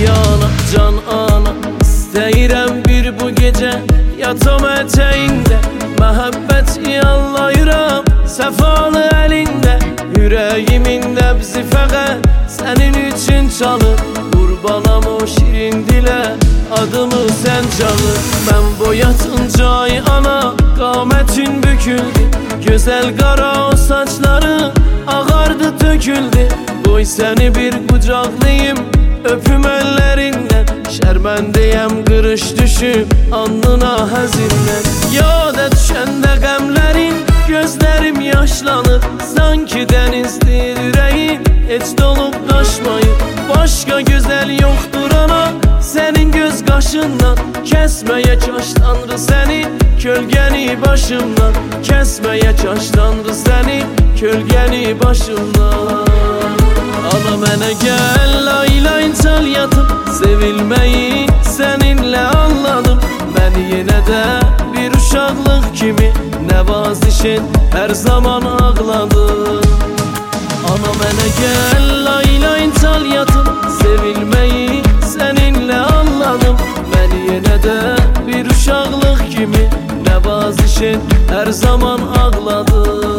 Ay ana, can ana, istəyirəm bir bu gecə yatam ətəyində, məhəbbət yallayıram səfalı əlində. Ürəyimin nəbzi fəqət sənin üçün çalır, qurbanam o şirin dilə adımı sən çalır. Mən boyatınca ay ana qamətin büküldü, gözəl qara o saçları ağardı töküldü. Qoy səni bir qucaqlayım öpüm əllərindən, şərməndəyəm qırış düşüb alnına həzindən. Yada düşəndə qəmlərin gözlərim yaşlanır, sanki dənizdir ürəyim heç dolub daşmayır. Başqa gözəl yoxdur ana sənin göz qaşından, kəsməyə kaş Tanrı səni kölgəni başımdan, kəsməyə kaş Tanrı səni kölgəni başımdan. Ana mənə gəl, layla inçal yatım, sevilməyi səninlə anladım. Məni yenə də bir uşaqlıq kimi nəvazişin hər zaman ağladım. Ana mənə gəl, layla inçal yatım, sevilməyi səninlə anladım. Məni yenə də bir uşaqlıq kimi nəvazişin hər zaman ağladım.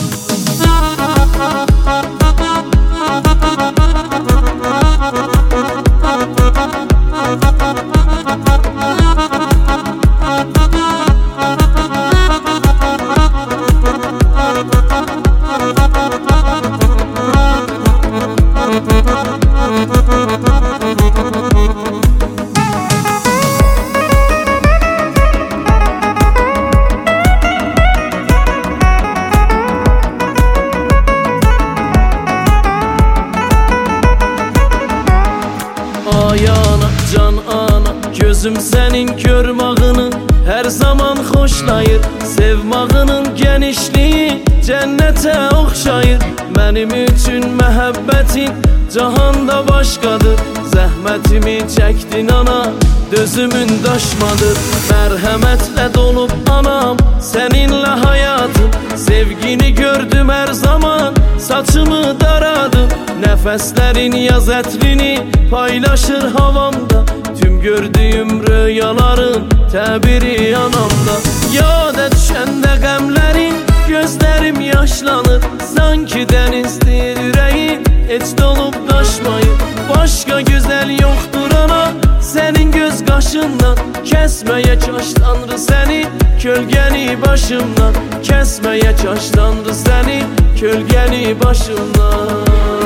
Ay ana, can ana, gözüm sənin görmağını hər zaman xoşlayır. Sevmağının genişliyi cənnətə oxşayır. Mənim üçün məhəbbətin cahanda başqadır. Zəhmətimi çəkdin ana, dözümün daşmadır. Mərhəmətlə dolub anam, səninlə həyatım. Sevgini gördüm hər zaman, saçımı daradım. Nəfəslərin yaz ətrini paylaşır havamda, tüm gördüyüm rüyaların təbiri anamda. Yada düşəndə qəmlərin gözlərim yaşlanır, sanki dənizdir ürəyim heç dolub daşmayır. Başqa gözəl yoxdur ana sənin göz qaşından, kəsməyə kaş Tanrı səni kölgəni başımdan, kəsməyə kaş Tanrı səni kölgəni başımdan.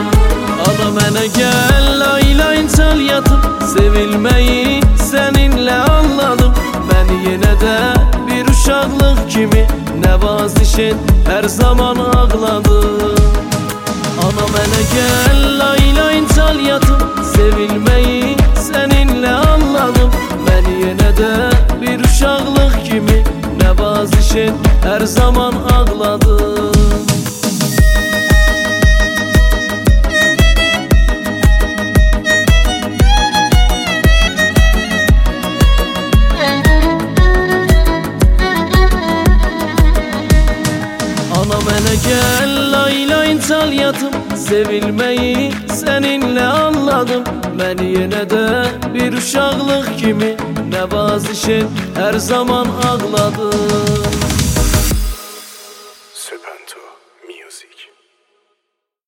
Ana mənə gəl, layla inçal yatım, sevilməyi səninlə anladım. Məni yenə də bir uşaqlıq kimi nəvazişin hər zaman ağladım. Ana mənə gəl, layla inçal yatım, sevilməyi səninlə anladım. Məni yenə də bir uşaqlıq kimi nəvazişin hər zaman ağladım. Ana mənə gəl, layla inçal yatım, sevilməyi səninlə anladım. Məni yenə də bir uşaqlıq kimi nəvazişin hər zaman ağladım.